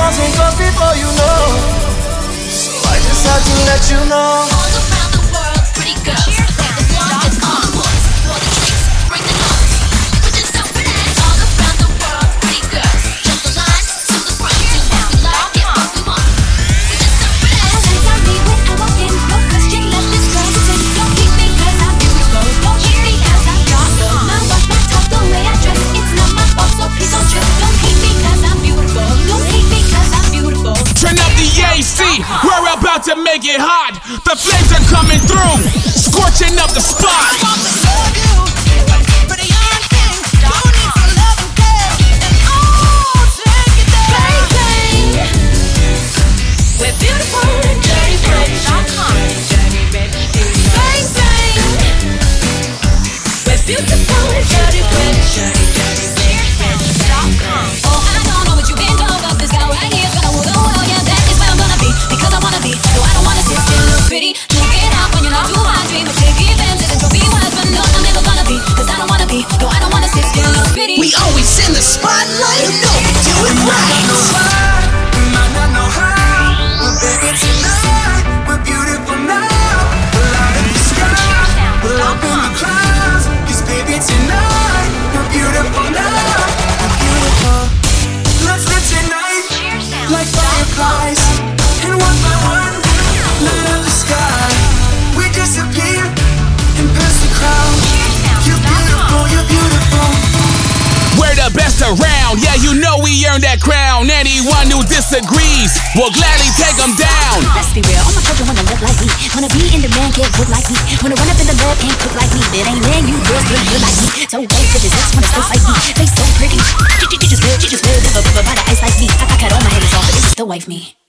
gon' take off before you know. So I just had to let you know. All around the world, pretty girls. Like the blonde and on boys. For the tricks, bring the noise. Put yourself in it. All around the world, pretty girls. Jump the line to the front. Do what we like, get what we want. Put yourself in it. Eyes on me when I walk in. No question, let this girl sing. Don't keep me 'cause I'm beautiful. Don't keep me 'cause I'm young. My walk, my talk, the way I dress. It's not my fault, so please don't trip. Don't hate me 'cause I'm beautiful. Don't hate me 'cause I'm beautiful. Turn up the AC, we're about to make it hot. The flames are coming through, scorching up the spot. We're beautiful and dirty French.com. Bang, bang. We're beautiful and dirty French.com. Oh, I don't know what you've been told, but this guy right here is gonna woo the world. Yeah, that is where I'm gonna be, because I wanna be. No, I don't wanna sit still, look pretty. Look it out when you're not too high, dream of taking advantage and be wise, but no, I'm never gonna be, 'cause I don't wanna be. No, I don't wanna sit still, look pretty. We always in the spotlight, you know we do it right. We might not know how, but baby tonight we're beautiful now. We're light up the sky, we're up in the clouds. 'Cause baby tonight we're beautiful now. We're beautiful. Let's live tonight like fireflies, and one by one light up the sky. We disappear and pass the crowd. You're beautiful, you're beautiful. We're the best around, yeah, you know we earned that crown. Anyone who disagrees will gladly take them down. Let's be real, all my children wanna look like me. Wanna be in demand, can't look like me. Wanna run up in the lab, can't cook like me. It ain't man, you girls look good like me. So bad, bitches, just wanna still like me. Face so pretty, she just good, never by the ice like me. I cut all my haters off, but it's still wife me.